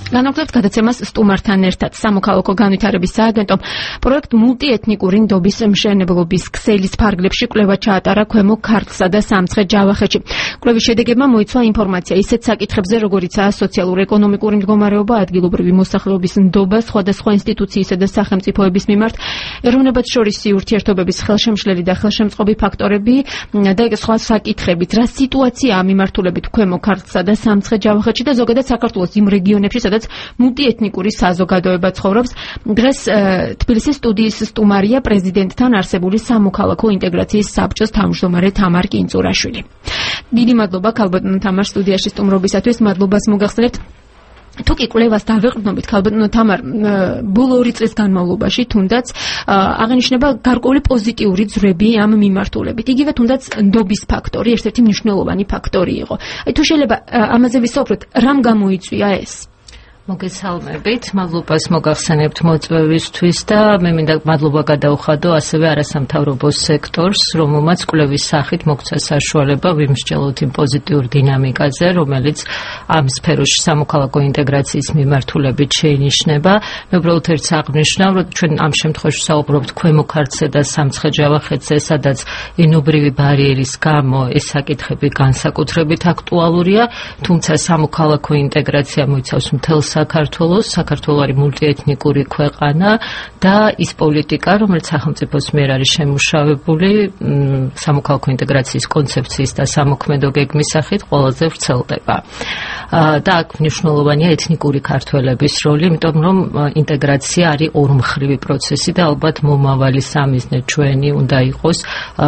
განვაგრძელებთ გადაცემას სტუმართან ერთად სამოქალაქო განვითარების სააგენტომ პროექტ მულტიეთნიკური ნდობის მშენებლობის ქსელის ფარგლებში კვლევა ჩაატარა ქვემო ქართლსა და სამცხე-ჯავახეთში. კვლევის შედეგებმა მოიცვა ინფორმაცია ისეთ საკითხებზე, როგორიცაა სოციალურ-ეკონომიკური მდგომარეობა, ადგილობრივი მოსახლეობის ნდობა, სხვადასხვა ინსტიტუციისა და სახელმწიფოების მიმართ, ეროვნებათშორისი ურთიერთობების ხელშემშლელი და ხელშემწყობი ფაქტორები და სხვა საკითხებით, რა სიტუაციაა მიმართულებით ქვემო ქართლსა და სამცხე-ჯავახეთში და ზოგადად საქართველოს იმ რეგიონებში, სადაც მულტიეთნიკური საზოგადოება ცხოვრობს. დღეს თბილისის სტუდიის სტუმარია პრეზიდენტთან არსებული სამოქალაქო ინტეგრაციის საბჭოს თავმჯდომარე თამარ კინწურაშვილი. დიდი მადლობა ქალბატონო თამარ სტუდიაში სტუმრობისათვის. მადლობას მოგახსენებთ. თუ კი კვლევას დავეყრდნობით ქალბატონო თამარ, ბოლო 2 წლის განმავლობაში თუნდაც აღინიშნება გარკვეული პოზიტიური ძვრები ამ მიმართულებით. იგივე თუნდაც ნდობის ფაქტორი ერთ-ერთი მნიშვნელოვანი ფაქტორი იყო. თუ შეიძლება ამაზე ვისაუბროთ, რამ გამოიწვია ეს? მოგესალმებით, მადლობას მოგახსენებთ მოწვევისთვის და მე მინდა მადლობა გადაუხადო ასევე არასამთავრობო სექტორს, რომელმაც კვლევის სახით მოგცა საშუალება ვიმსჯელოთ იმ პოზიტიურ დინამიკაზე, რომელიც ამ სფეროში სამოქალაქო ინტეგრაციის მიმართულებით შეინიშნება. მე უბრალოდ ერთს აღნიშნავ, რომ ჩვენ ამ შემთხვევაში საუბრობთ ქვემო ქართლზე და სამცხე-ჯავახეთზე, სადაც ენობრივი ბარიერის გამო ეს საკითხები განსაკუთრებით აქტუალურია, თუმცა სამოქალაქო ინტეგრაცია მოიცავს მთელს საქართველოს არის მულტიეთნიკური ქვეყანა და ის პოლიტიკა, რომელიც სახელმწიფოს მიერ არის შემუშავებული სამოქალაქო ინტეგრაციის კონცეფციის და სამოქმედო გეგმის სახით ყველაზე ვრცელდება. და აქ მნიშვნელოვანია ეთნიკური ქართველების როლი, იმიტომ რომ ინტეგრაცია არის ორმხრივი პროცესი და ალბათ მომავალი სამიზნე ჩვენი უნდა იყოს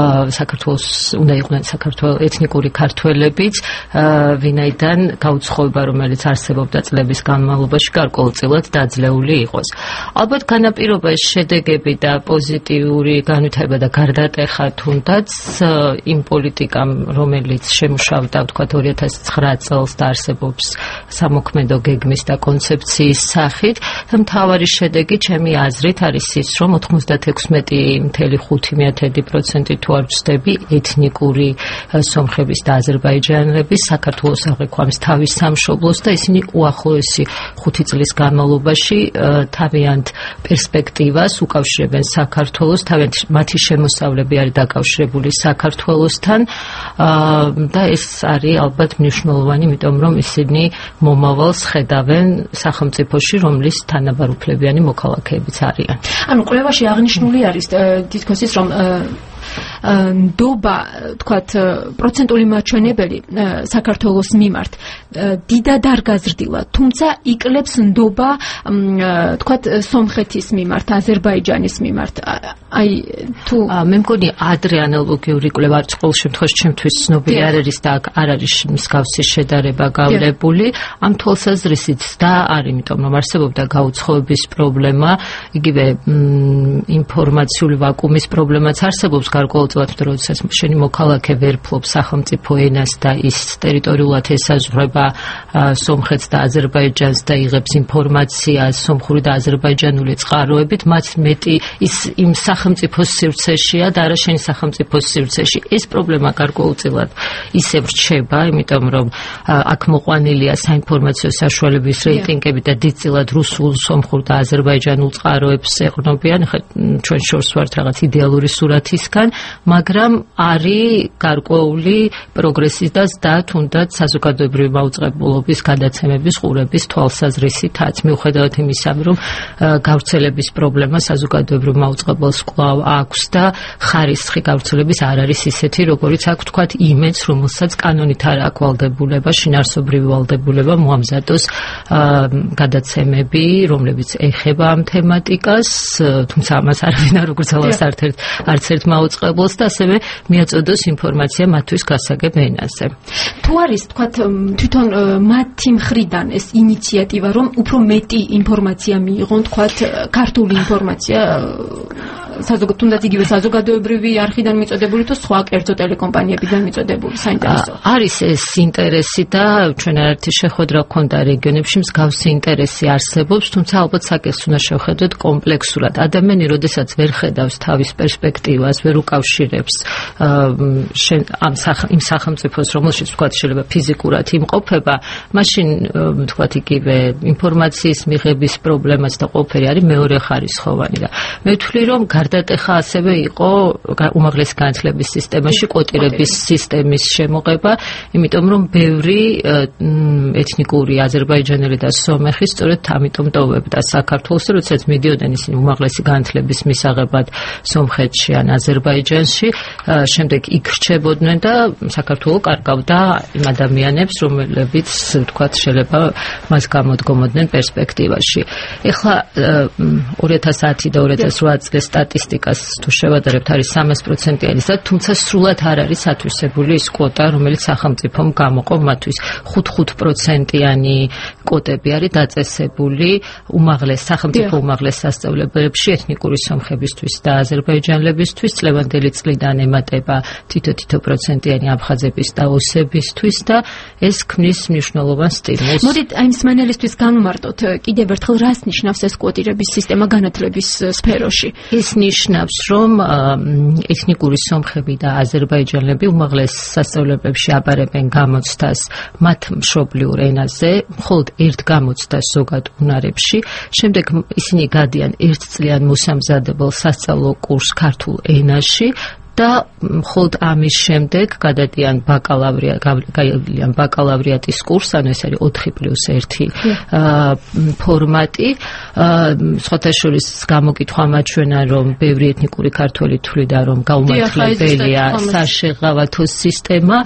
იყვნენ საქართველოს ეთნიკური ქართველებიც, ვინაიდან გაუცხოება, რომელიც არსებობდა წლების განმავლობაში გარკვეულწილად დაძლეული იყოს. ალბათ განაპირობა შედეგები და პოზიტიური განვითარება და გარდატეხა თუნდაც იმ პოლიტიკამ, რომელიც შემუშავდა ვთქვათ 2009 წელს და არსებობს სამოქმედო გეგმის და კონცეფციის სახით, მთავარი შედეგი ჩემი აზრით არის ის, რომ 96.5% თუ არ ვცდები ეთნიკური სომხების და აზერბაიჯანელების საქართველოს აღიქვამს თავის სამშობლოს და ისინი უახლოესი 5 წლის განმავლობაში თავიანთ პერსპექტივას უკავშირებენ საქართველოს, მათი შემოსავლები არის დაკავშირებული საქართველოსთან და ეს არის ალბათ მნიშვნელოვანი, იმიტომ რომ ისინი მომავალს ხედავენ სახელმწიფოში, რომლის თანაბარ უფლებიანი მოქალაქეებიც არიან. ანუ კვლევაში აღნიშნული არის თითქოს ის, რომ ნდობა, თქვათ, პროცენტული მაჩვენებელი საქართველოს მიმართ დიდად არ გაზრდილა, თუმცა იკლებს ნდობა, თქვათ, სომხეთის მიმართ, აზერბაიჯანის მიმართ. აი, თუ მე მგონი ადრე ანალოგიური კვლევა ყოველ შემთხვევაში ჩემთვის ცნობილი არ არის და არ არის მსგავსი შედარება გავლებული. ამ თვალსაზრისით და არის, იმიტომ რომ არსებობდა გაუცხოების პრობლემა, იგივე ინფორმაციული ვაკუუმის პრობლემაც არსებობს გარკვეულწილად, როდესაც შენი მოქალაქე ვერ ფლობს სახელმწიფო ენას და ის ტერიტორიულად ესაზღვრება სომხეთს და აზერბაიჯანს და იღებს ინფორმაციას სომხური და აზერბაიჯანული წყაროებით, მათ მეტი ის იმ სახელმწიფოს სივრცეშია და არა შენი სახელმწიფოს სივრცეში. ეს პრობლემა გარკვეულწილად ისევ რჩება, იმიტომ რომ აქ მოყვანილია საინფორმაციო საშუალებების რეიტინგები და დიდწილად რუსულ, სომხურ და აზერბაიჯანულ წყაროებს ეყრდნობიან. ჩვენ შორს ვართ რაღაც იდეალური სურათისგან, მაგრამ არის გარკვეული პროგრესის და თუნდაც საზოგადოებრივი მაუწყებლობის გადაცემების ყურების თვალსაზრისითაც, მიუხედავად იმისა, რომ გავრცელების პრობლემა საზოგადოებრივ მაუწყებელს კვლავ აქვს და ხარისხი გავრცელების არ არის ისეთი, როგორიც აქვს თქვათ იმედს, რომელსაც კანონით არ აქვს ვალდებულება, შინაარსობრივი ვალდებულება მოამზადოს გადაცემები, რომლებიც ეხება ამ თემატიკას, თუმცა ამას არავინ არ უგრძელავს არც ერთ მაუწყებელს და ასევე მიაწოდოს ინფორმაცია მათთვის გასაგებ ენაზე. თუ არის, თქვათ, თვითონ მათი მხრიდან ეს ინიციატივა, რომ უფრო მეტი ინფორმაცია მიიღონ, თქვათ, ქართული ინფორმაცია თუნდაც იგივე საზოგადოებრივი არხიდან მიწოდებული თუ სხვა კერძო ტელეკომპანიებიდან მიწოდებული საინტერესო. არის ეს ინტერესი და ჩვენ არათი შეხვედრა გქონდა რეგიონებში, მსგავსი ინტერესი არსებობს, თუმცა ალბათ საკითხს უნდა შევხედოთ კომპლექსურად. ადამიანი როდესაც ვერ ხედავს თავის პერსპექტივას, ვერ უკავშირებს იმ სახელმწიფოს, რომელშიც ვთქვათ შეიძლება ფიზიკურად იმყოფება, მაშინ ვთქვათ იგივე ინფორმაციის მიღების პრობლემაც და ყველაფერი არის მეორეხარისხოვანი და მე ვთვლი რომ გარდატეხა ასევე იყო უმაღლესი განათლების სისტემაში კვოტირების სისტემის შემოღება, იმიტომ რომ ბევრი ეთნიკური აზერბაიჯანელი და სომეხი სწორედ ამიტომ ტოვებდა საქართველოს, როდესაც მიდიოდნენ ისინი უმაღლესი განათლების მისაღებად სომხეთში ან აზერბაიჯანში, შემდეგ იქ რჩებოდნენ და საქართველო კარგავდა იმ ადამიანებს, რომლებიც ვთქვათ შეიძლება მას გამოდგომოდნენ პერსპექტივაში. ეხლა 2010 და 2008 წლის სტატისტიკას თუ შევადარებთ არის 300%-იანი და თუმცა სრულად არ არის ათვისებული ის კვოტა, რომელიც სახელმწიფომ გამოყო მათთვის. 5-5%-იანი კვოტები არის დაწესებული სახელმწიფო უმაღლეს სასწავლებლებში ეთნიკური სომხებისთვის და აზერბაიჯანელებისთვის, წლევანდელი წლიდან ემატება თითო პროცენტიანი აფხაზების და ოსებისთვის და ეს ქმნის მნიშვნელოვან სტიმულს. მოდით აი მსმენელისთვის განვმარტოთ კიდევ ერთხელ რას ნიშნავს ეს კვოტირების სისტემა განათლების სფეროში? ეს ნიშნავს, რომ ეთნიკური სომხები და აზერბაიჯანელები უმაღლეს სასწავლებლებში აბარებენ გამოცდას მათ მშობლიურ ენაზე, მხოლოდ ერთ გამოცდას ზოგად უნარებში, შემდეგ ისინი გადიან ერთწლიან მოსამზადებელ სასწავლო კურსს ქართულ ენაში და მხოლოდ ამის შემდეგ გადადიან ბაკალავრიატის კურსს, ანუ ეს არის 4+1 ფორმატი. სხვათა შორის გამოკითხვა მაჩვენა, რომ ბევრი ეთნიკური ქართველი თვლიდა, რომ გაუმართლებელია საშეღავათო სისტემა,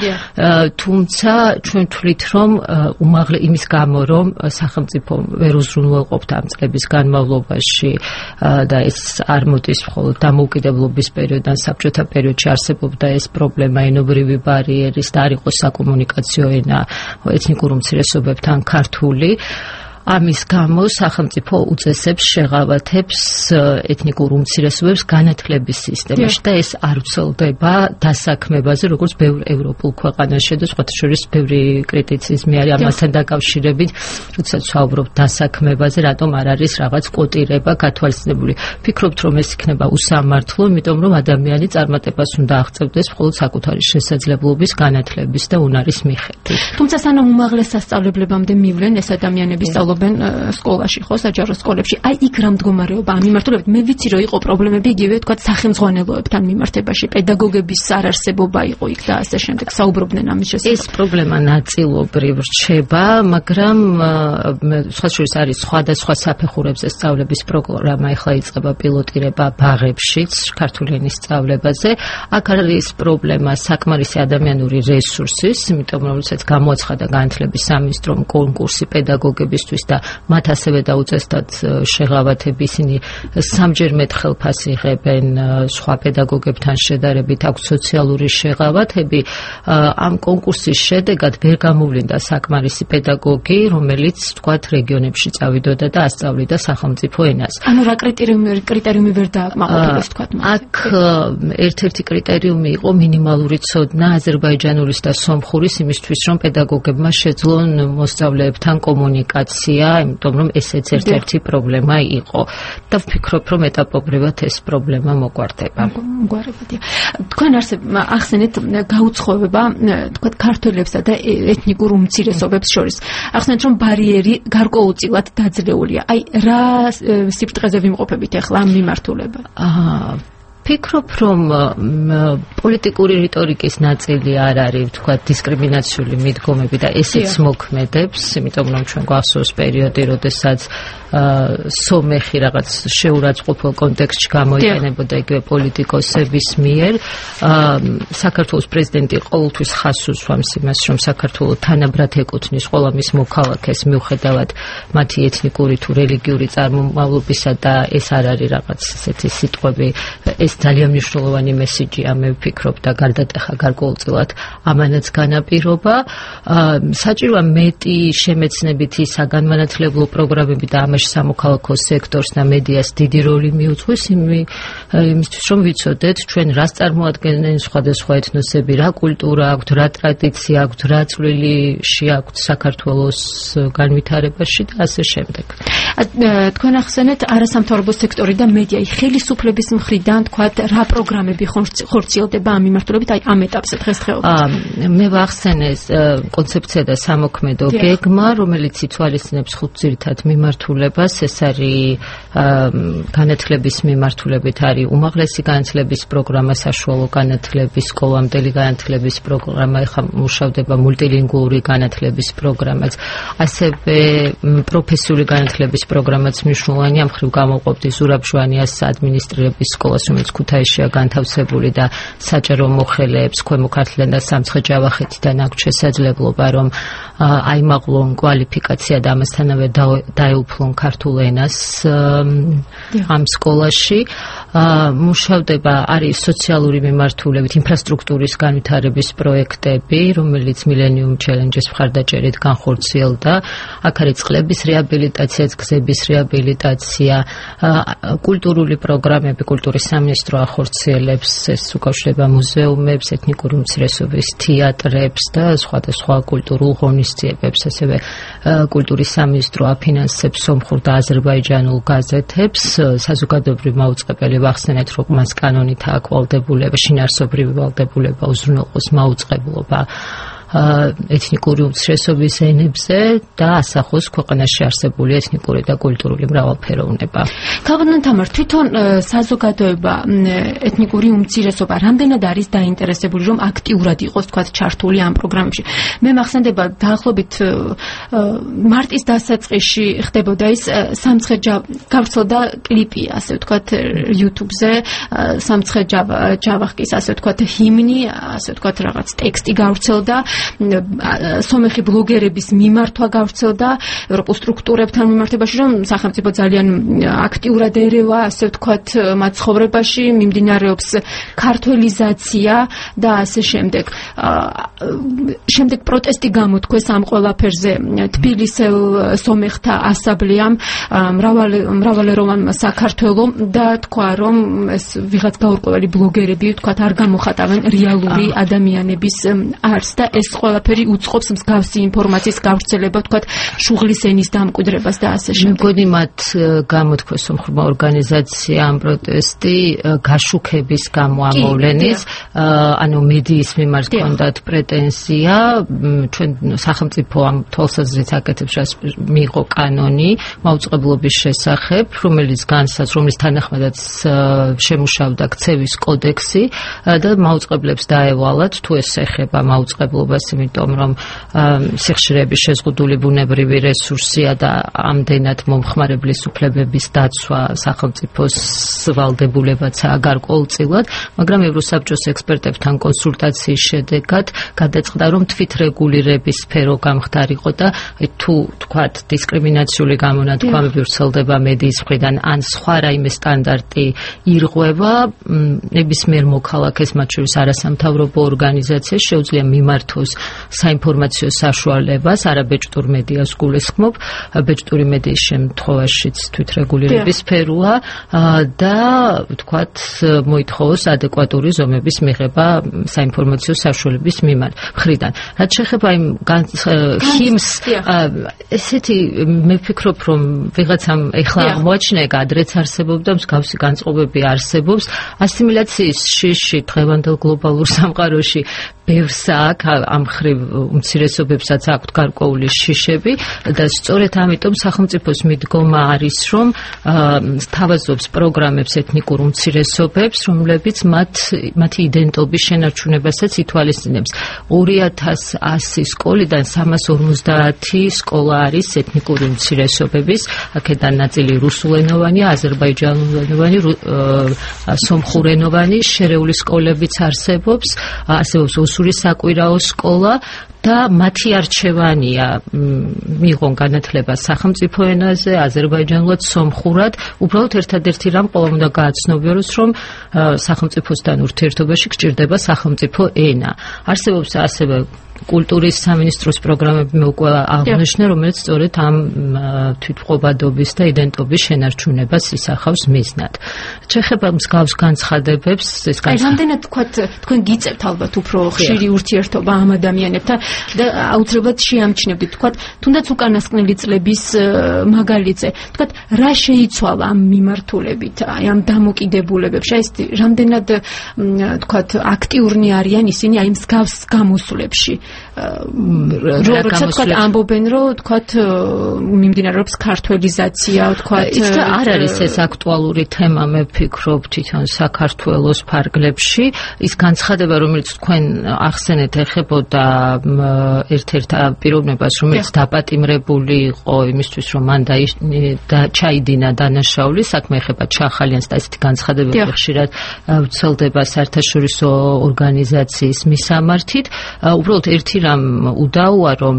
თუმცა ჩვენ თვლით, რომ იმის გამო, რომ სახელმწიფო ვერ უზრუნველყოფდა ამ წლების განმავლობაში და ეს არ მოდის მხოლოდ დამოუკიდებლობის პერიოდიდან საბჭოთა პერიოდში არსებობდა ეს პრობლემა ენობრივი ბარიერის და არ იყო საკომუნიკაციო ენა ეთნიკურ უმცირესობებთან ქართული. ამის გამო სახელმწიფო უწესებს შეღავათებს ეთნიკურ უმცირესობებს განათლების სისტემაში და ეს არ ვრცელდება დასაქმებაზე, როგორც ბევრ ევროპულ ქვეყანაში და სხვათა შორის ბევრი კრიტიციზმი არის ამასთან დაკავშირებით, როდესაც ვსაუბრობთ დასაქმებაზე, რატომ არ არის რაღაც კვოტირება გათვალისწინებული. ვფიქრობთ, რომ ეს იქნება უსამართლო, იმიტომ რომ ადამიანი წარმატებას უნდა აღწევდეს მხოლოდ საკუთარი შესაძლებლობის, განათლების და უნარის მიხედვით. თუმცა სანამ უმაღლეს სასწავლებლებამდე მივლენ ეს ადამიანები სკოლაში ხო, საჯარო სკოლებში. აი იქ რა მდგომარეობა ამ მიმართულებით? მე ვიცი, რომ იყო პრობლემები იგივე თქვა სახელმძღვანელოებთან მიმართებაში, პედაგოგების არარსებობა იყო იქ და ასე შემდეგ. საუბრობდნენ ამის შესახებ. ეს პრობლემა ნაწილობრივ რჩება, მაგრამ სხვა შორის არის სხვადასხვა საფეხურებზე სწავლების პროგრამა, ეხლა იწყება პილოტირება ბაღებშიც ქართული ენის სწავლებაზე. აქ არის პრობლემა საკმარისი ადამიანური რესურსის, იმიტომ რომ როდესაც გამოაცხადა განათლების სამინისტრომ კონკურსი პედაგოგებისთვის და მათ ასევე დაუწესდათ შეღავათები, ისინი სამჯერ მეტ ხელფასს იღებენ სხვა პედაგოგებთან შედარებით, აქვს სოციალური შეღავათები. ამ კონკურსის შედეგად ვერ გამოვლინდა საკმარისი პედაგოგი, რომელიც თქვათ რეგიონებში წავიდოდა და ასწავლიდა სახელმწიფო ენას. ანუ რა კრიტერიუმი ვერ დააკმაყოფილეს თქვათ მათ? აქ ერთ-ერთი კრიტერიუმი იყო მინიმალური ცოდნა აზერბაიჯანულის და სომხურის იმისთვის, რომ პედაგოგებმა შეძლონ მოსწავლეებთან კომუნიკაცია, იმიტომ რომ ესეც ერთ-ერთი პრობლემა იყო და ვფიქრობ, რომ ეტაპობრივად ეს პრობლემა მოგვარდება. თქვენ ახსენეთ გაუცხოება თქვათ ქართველებსა და ეთნიკურ უმცირესობებს შორის. ახსენეთ, რომ ბარიერი გარკვეულწილად დაძლეულია. აი რა სიფრთხეზე ვიმყოფებით ახლა ამ მიმართულებად? ვფიქრობ, რომ პოლიტიკური რიტორიკის ნაწილი არ არის, თქვა, დისკრიმინაციული მიდგომები და ესეც მოქმედებს, იმიტომ რომ ჩვენ გვახსოვს პერიოდი, როდესაც სომეხი რაღაც შეურაცხყოფელ კონტექსტში გამოიყენებოდა იგივე პოლიტიკოსების მიერ. საქართველოს პრეზიდენტი ყოველთვის ხაზს უსვამს იმას, რომ საქართველო თანაბრად ეკუთვნის ყველა მის მოქალაქეს მიუხედავად მათი ეთნიკური თუ რელიგიური წარმომავლობისა და ეს არ არის რაღაც ესეთი სიტყვები, ეს ძალიან მნიშვნელოვანი მესიჯია, მე ვფიქრობ და გარდატეხა გარკვეულწილად ამანაც განაპირობა. საჭიროა მეტი შემეცნებითი საგანმანათლებლო პროგრამები და ამაში სამოქალაქო სექტორს და მედიას დიდი როლი მიუძღვის იმისთვის, რომ ვიცოდეთ ჩვენ რას წარმოადგენენ სხვადასხვა ეთნოსები, რა კულტურა აქვთ, რა ტრადიცია აქვთ, რა წვლილი აქვთ საქართველოს განვითარებაში და ასე შემდეგ. თქვენ ახსენეთ არასამთავრობო სექტორი და მედია, ხელისუფლების მხრიდან თქვათ რა პროგრამები ხორციელდება ამ მიმართულებით, აი ამ ეტაპზე დღესდღეობით? მე ვახსენე კონცეფცია და სამოქმედო გეგმა, რომელიც ითვალისწინებს 5 ძირითად მიმართულებას. ეს არის განათლების მიმართულებით არის უმაღლესი განათლების პროგრამა, საშუალო განათლების, სკოლამდელი განათლების პროგრამა, ეხლა მუშავდება მულტილინგვიური განათლების პროგრამაც, ასევე პროფესიული განათლების პროგრამაც მნიშვნელოვანი. ამ მხრივ გამოვყოფდი ზურაბ ჟვანიას ადმინისტრირების სკოლას, რომელიც ქუთაისშია განთავსებული და საჯარო მოხელეებს ქვემო ქართლიდან და სამცხე-ჯავახეთიდან აქვს შესაძლებლობა, რომ აიმაღლონ კვალიფიკაცია და ამასთანავე დაეუფლონ ქართულ ენას ამ სკოლაში. მუშავდება არის სოციალური მიმართულებით, ინფრასტრუქტურის განვითარების პროექტები, რომელიც მილენიუმ ჩელენჯის მხარდაჭერით განხორციელდა. აქ არის წყლების რეაბილიტაცია, გზების რეაბილიტაცია, კულტურული პროგრამები, კულტურის სამინისტრო ახორციელებს, ეს უკავშირდება მუზეუმებს, ეთნიკური უმცირესობის თეატრებს და სხვადასხვა კულტურულ ღონისძიებებს, ასევე კულტურის სამინისტრო აფინანსებს სომხურ და აზერბაიჯანულ გაზეთებს. საზოგადოებრივი მაუწყებელი ვახსენეთ, რომ მას კანონით აქვს ვალდებულება, შინაარსობრივი ვალდებულება უზრუნველყოს მაუწყებლობა ეთნიკური უმცირესობის ენებზე და ასახოს ქვეყანაში არსებული ეთნიკური და კულტურული მრავალფეროვნება. თავად თამარ, თვითონ საზოგადოება, ეთნიკური უმცირესობა რამდენად არის დაინტერესებული, რომ აქტიურად იყოს თქვათ ჩართული ამ პროგრამებში? მე მახსენდება დაახლოებით მარტის დასაწყისში ხდებოდა ის გავრცელდა კლიპი, ასე ვთქვათ, YouTube-ზე, სამცხე-ჯავახის, ასე ვთქვათ, ჰიმნი, ასე ვთქვათ, რაღაც ტექსტი გავრცელდა. სომეხი ბლოგერების მიმართვა გავრცელდა ევროპულ სტრუქტურებთან მიმართებაში, რომ სახელმწიფო ძალიან აქტიურად ერევა, ასე ვთქვათ, მათ ცხოვრებაში, მიმდინარეობს ქართველიზაცია და ასე შემდეგ. შემდეგ პროტესტი გამოთქვეს ამ ყველაფერზე თბილისელ სომეხთა ასამბლეამ, მრავალეროვანმა საქართველომ და თქვა, რომ ეს ვიღაც გაურკვეველი ბლოგერები, ვთქვათ, არ გამოხატავენ რეალური ადამიანების არსს და ეს ყველაფერი უწყობს მსგავსი ინფორმაციის გავრცელება, ვთქვათ, შუღლის ენის დამკვიდრებას და ასე შემდეგ. მეგონი მათ გამოთქვეს სომხურმა ორგანიზაციამ პროტესტი გაშუქების გამო ამოვლენის, ანუ მედიის მიმართ ჰქონდათ პრეტენზია, ჩვენ სახელმწიფო ამ თვალსაზრისით აკეთებს, რაც მიიღო კანონი მაუწყებლობის შესახებ, რომლის თანახმადაც შემუშავდა ქცევის კოდექსი და მაუწყებლებს დაევალათ თუ ეს ეხება მაუწყებლობას, იმიტომ რომ სიხშირეების შეზღუდული ბუნებრივი რესურსია და ამდენად მომხმარებლის უფლებების დაცვა სახელმწიფოს ვალდებულებაცაა გარკვეულწილად, მაგრამ ევროსაბჭოს ექსპერტებთან კონსულტაციის შედეგად გადაწყდა, რომ თვითრეგულირების სფერო გამხდარიყო და თუ თქვათ დისკრიმინაციული გამონათქვამები ვრცელდება მედიის მხრიდან ან სხვა რაიმე სტანდარტი ირღვევა, ნებისმიერ მოქალაქეს, მათ შორის არასამთავრობო ორგანიზაციას შეუძლია მიმართოს საინფორმაციო საშუალებას, არაბეჭდურ მედიას გულისხმობ, ბეჭდური მედიის შემთხვევაშიც თვითრეგულირების სფეროა და თქვათ მოითხოვოს ადეკვატური ზომების მიღება საინფორმაციო საშუალების მხრიდან. რაც შეეხება იმ ჰიმს, ესეთი მე ვფიქრობ, რომ ვიღაცამ ეხლა აღმოაჩინა, ადრეც არსებობდა, მსგავსი განწყობები არსებობს, ასიმილაციის შიში დღევანდელ გლობალურ სამყაროში ბევრს აქვს, ამ მხრივ უმცირესობებსაც აქვთ გარკვეული შიშები და სწორედ ამიტომ სახელმწიფოს მიდგომა არის, რომ თავაზობს პროგრამებს ეთნიკურ უმცირესობებს, რომლებიც მათი იდენტობის შენარჩუნებასაც ითვალისწინებს. 2100 სკოლიდან 350 სკოლა არის ეთნიკური უმცირესობების, აქედან ნაწილი რუსულენოვანი, აზერბაიჯანულენოვანი, სომხურენოვანი, შერეული სკოლებიც არსებობს, არსებობს ბავშვური საკვირაო სკოლა და მათი არჩევანია მიიღონ განათლება სახელმწიფო ენაზე, აზერბაიჯანულად, სომხურად. უბრალოდ ერთადერთი რამ ყველამ უნდა გააცნობიეროს, რომ სახელმწიფოსთან ურთიერთობაში გჭირდება სახელმწიფო ენა. არსებობს ასევე კულტურის სამინისტროს პროგრამები უკვე აღნიშნე, რომელიც სწორედ ამ თვითმყოფადობის და იდენტობის შენარჩუნებას ისახავს მიზნად. შეხება მსგავს განცხადებებს, ეს რამდენად თქვენ გიწევთ ალბათ უფრო ხშირი ურთიერთობა ამ ადამიანებთან და აუცილებლად შეამჩნევთ, თუნდაც უკანასკნელი წლების მაგალითზე, რა შეიცვალა ამ მიმართულებით, ამ დამოკიდებულებებში, ეს რამდენად აქტიურნი არიან ისინი აი მსგავს გამოსვლებში. როცა ამბობენ, რომ მიმდინარეობს ქართველიზაცია, ის და არ არის ეს აქტუალური თემა, მე ვფიქრობ თვითონ საქართველოს ფარგლებში. ის განცხადება, რომელიც თქვენ ახსენეთ, ეხებოდა ერთ-ერთ პიროვნებას, რომელიც დაპატიმრებული იყო იმისთვის, რომ მან ჩაიდინა დანაშაული, საქმე ეხება ჩახალიანს და ესეთი განცხადებები ხშირად ვრცელდება საერთაშორისო ორგანიზაციის მისამართით. უბრალოდ ერთი რამ უდაოა, რომ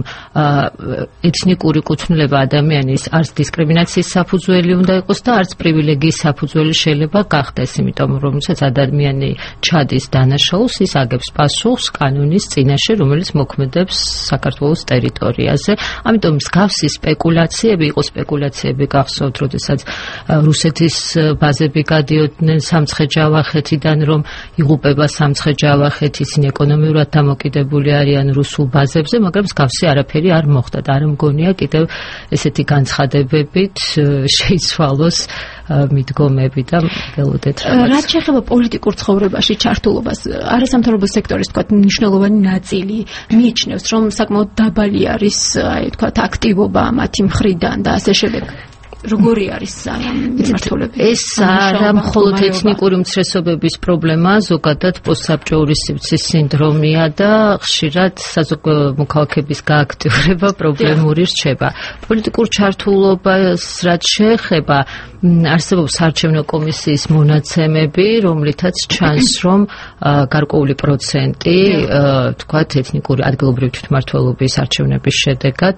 ეთნიკური კუთვნილება ადამიანის არც დისკრიმინაციის საფუძველი უნდა იყოს და არც პრივილეგიის საფუძველი შეიძლება გახდეს, იმიტომ რომ როდესაც ადამიანი ჩადის დანაშაულს, ის აგებს პასუხს კანონის წინაშე, რომელიც მოქმედებს საქართველოს ტერიტორიაზე. ამიტომ მსგავსი სპეკულაციები, იყო სპეკულაციები გახსოვთ, როდესაც რუსეთის ბაზები გადიოდნენ სამცხე-ჯავახეთიდან, რომ იღუპება სამცხე-ჯავახეთი, ისინი ეკონომიურად დამოკიდებული არიან რუსულ ბაზებზე, მაგრამ მსგავსი არაფერი არ მოხდა და არ მგონია კიდევ ესეთი განცხადებებით შეიცვალოს მიდგომები და ველოდეთ რაღაც. რაც შეეხება პოლიტიკურ ცხოვრებაში ჩართულობას, არასამთავრობო სექტორის მნიშვნელოვანი ნაწილი მიიჩნევს, რომ საკმაოდ დაბალი არის აქტივობა მათი მხრიდან და ასე შემდეგ. როგორი არის ამ მიმართულებით? ეს არა მხოლოდ ეთნიკური უმცირესობების პრობლემაა, ზოგადად პოსტსაბჭოური სივრცის სინდრომია და ხშირად საზოგადო მოქალაქეების გააქტიურება პრობლემური რჩება. პოლიტიკურ ჩართულობას რაც შეეხება, არსებობს საარჩევნო კომისიის მონაცემები, რომლითაც ჩანს, რომ გარკვეული პროცენტი, თქვათ, ეთნიკური ადგილობრივი თვითმმართველობის არჩევნების შედეგად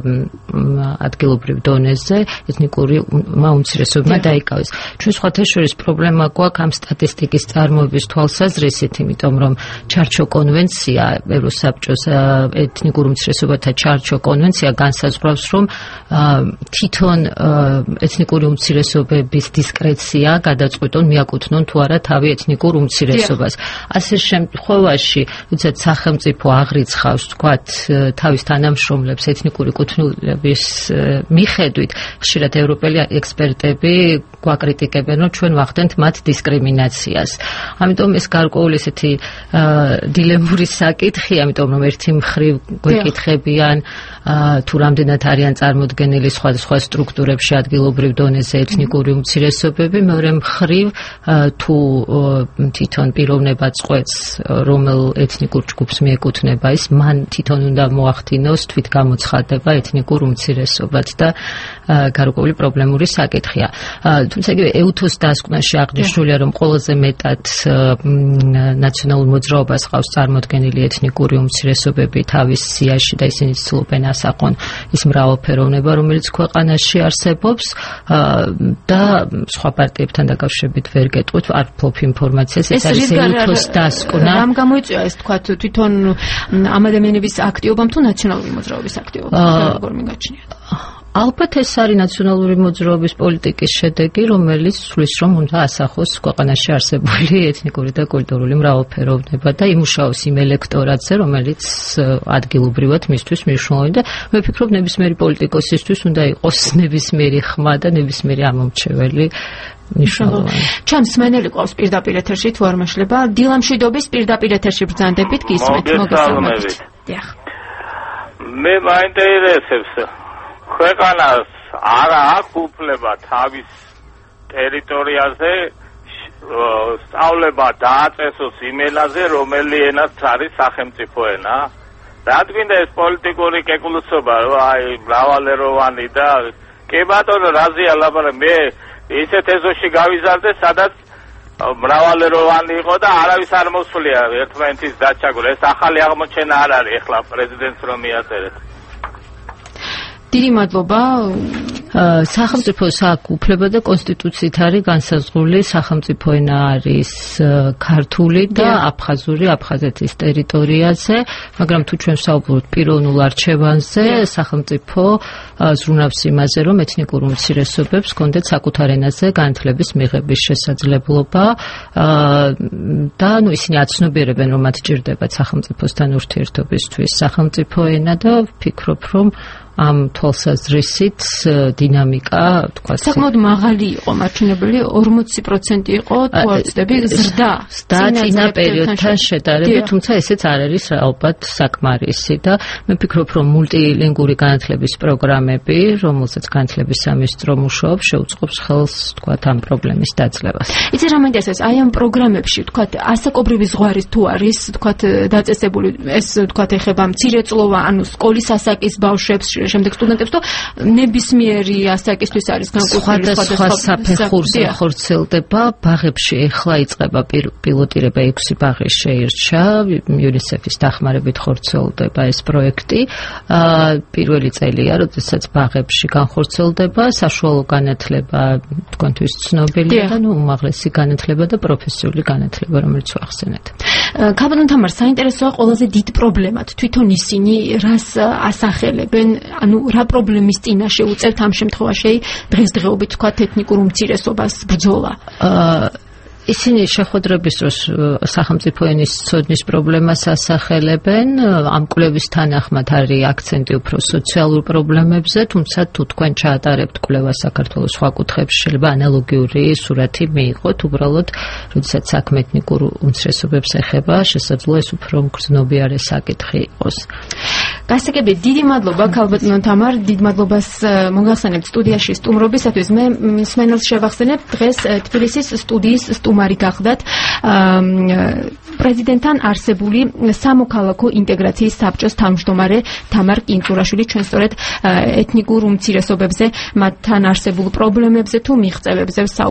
ადგილობრივ დონეზე უმცირესობმა დაიკავეს. ჩვენ სხვათა შორის პრობლემა გვაქვს ამ სტატისტიკის წარმოების თვალსაზრისით, იმიტომ რომ ჩარჩო კონვენცია, ევროსაბჭოს ეთნიკურ უმცირესობათა ჩარჩო კონვენცია განსაზღვრავს, რომ თვითონ ეთნიკური უმცირესობების დისკრეცია გადაწყვეტონ მიაკუთვნონ თუ არა თავი ეთნიკურ უმცირესობას. ასე შემთხვევაში, როდესაც სახელმწიფო აღრიცხავს, თქვათ, თავის თანამშრომლებს ეთნიკური კუთვნილების მიხედვით, ხშირად ევროპელი ექსპერტები გვაკრიტიკებენ, რომ ჩვენ ვახდენთ მათ დისკრიმინაციას. ამიტომ ეს გარკვეული ესეთი დილემური საკითხია, ამიტომ რომ ერთი მხრივ გვეკითხებიან თუ რამდენად არიან წარმოდგენილი სხვადასხვა სტრუქტურებში ადგილობრივ დონეზე ეთნიკური უმცირესობები, მეორე მხრივ თუ თვითონ პიროვნება წყვეტს, რომელ ეთნიკურ ჯგუფს მიეკუთვნება ის, მან თვითონ უნდა მოახდინოს თვითგამოცხადება ეთნიკურ უმცირესობად და გარკვეული პრობლემური საკითხია. თუმცა იგივე EUTHO-ს დასკვნაში აღნიშნულია, რომ ყველაზე მეტად ნაციონალურ მოძრაობას ყავს წარმოდგენილი ეთნიკური უმცირესობები თავის სიაში და ისინი ცდილობენ ასაყონ ის მრავალფეროვნება, რომელიც ქვეყანაში არსებობს და სხვა პარტიებთან დაკავშირებით ვერ გეტყვით, არ ვფლობ ინფორმაციას, ეს არის EUTHO-ს დასკვნა. რამ გამოიწვია ეს თქვა თვითონ ამ ადამიანების აქტივობამ თუ ნაციონალური მოძრაობის აქტივობამ, როგორ მიგაჩნიათ? ალბათ ეს არის ნაციონალური მოძრაობის პოლიტიკის შედეგი, რომელიც ცვლის, რომ უნდა ასახოს ქვეყანაში არსებული ეთნიკური და კულტურული მრავალფეროვნება და იმუშაოს იმ ელექტორატზე, რომელიც ადგილობრივად მისთვის მნიშვნელოვანი და მე ვფიქრობ, ნებისმიერი პოლიტიკოსისთვის უნდა იყოს ნებისმიერი ხმა და ნებისმიერი ამომრჩეველი მნიშვნელოვანი. ჩემს მენელი ყავს პირდაპირ ეთერში თუ არ მეშლება, დილამშვიდობის პირდაპირ ეთერში ბრძანდებით გისმენთ, მოგესალმებით. დიახ. მე მაინტერესებს ქვეყანას არა აქვს უფლება თავის ტერიტორიაზე სწავლება დააწესოს იმ ენაზე, რომელი ენაც არის სახელმწიფო ენა. რა თქმა ეს პოლიტიკური კეკლუსობა, აი მრავალეროვანი და კი ბატონო, რაზეა ლაპარაკი, მე ისეთ ეზოში გავიზარდე, სადაც მრავალეროვანი იყო და არავის არ მოსვლია ერთმანეთის დაჩაგვრა. ეს ახალი აღმოჩენა არ არის ახლა პრეზიდენტს რომ მიაწერეთ. დიდი მადლობა. სახელმწიფოს აქვს უფლება და კონსტიტუციით არის განსაზღვრული სახელმწიფო ენა არის ქართული და აფხაზური აფხაზეთის ტერიტორიაზე, მაგრამ თუ ჩვენ ვსაუბრობთ პიროვნულ არჩევანზე, სახელმწიფო ზრუნავს იმაზე, რომ ეთნიკურ უმცირესობებს ჰქონდეთ საკუთარ ენაზე განათლების მიღების შესაძლებლობა და ისინი აცნობიერებენ, რომ მათ ჭირდებათ სახელმწიფოსთან ურთიერთობისთვის სახელმწიფო ენა და ვფიქრობ, რომ ამ თვალსაზრისით დინამიკა თქვა საკმაოდ მაღალი იყო მარჩენებელი 40% იყო თუ არ ვცდები ზრდა წინა პერიოდთან შედარებით, თუმცა ესეც არ არის ალბათ საკმარისი და მე ვფიქრობ, რომ მულტილინგური განათლების პროგრამები, რომელსაც განათლების სამინისტრო მუშაობს, შეუწყობს ხელს თქვა ამ პრობლემის დაძლევას. იცი რა მაინტერესებს, აი ამ პროგრამებში თქვა ასაკობრივი ზღვარი თუ არის თქვა დაწესებული, ეს თქვა ეხება მცირეწლოვან, ანუ სკოლის ასაკის ბავშვებს, შემდეგ სტუდენტებს და ნებისმიერი ასაკისთვის არის განკუთვნილი სხვადასხვა საფეხურზე ხორციელდება ბაღებში. ეხლა იწყება პილოტირება 6 ბაღი შეირჩა, UNICEF-ის დახმარებით ხორციელდება ეს პროექტი. პირველი წელია, როდესაც ბაღებში განხორციელდება საშუალო განათლება, თქვენთვის ცნობილია და უმაღლესი განათლება და პროფესიული განათლება, რომელიც ვახსენეთ. ქაბადონ თამარ, საინტერესოა ყველაზე დიდ პრობლემად თვითონ ისინი რას ასახელებენ, ანუ რა პრობლემის წინაშე უწევთ ამ შემთხვევაში დღესდღეობით თქვა ეთნიკურ უმცირესობას ბრძოლა? ისინი შეხვედრების დროს სახელმწიფო ენის ცოდნის პრობლემას ასახელებენ. ამ კვლევის თანახმად არის აქცენტი უფრო სოციალურ პრობლემებზე, თუმცა თუ თქვენ ჩაატარებთ კვლევა საქართველოს სხვა კუთხეებში, შეიძლება ანალოგიური სურათი მიიღოთ. უბრალოდ, როდესაც საქმე ეთნიკურ უმცირესობებს ეხება, შესაძლოა ეს უფრო მგრძნობიარე საკითხი იყოს. გასაგები, დიდი მადლობა ქალბატონ თამარ, დიდ მადლობას მოგახსენებთ სტუდიაში სტუმრობისათვის. მე მსმენელს შევახსენებ, დღეს თბილისის სტუდიის სტუმარი გახდათ პრეზიდენტთან არსებული სამოქალაქო ინტეგრაციის საბჭოს თავმჯდომარე თამარ კინწურაშვილი. ჩვენ სწორედ ეთნიკურ უმცირესობებზე, მათთან არსებულ პრობლემებზე თუ მიღწევებზე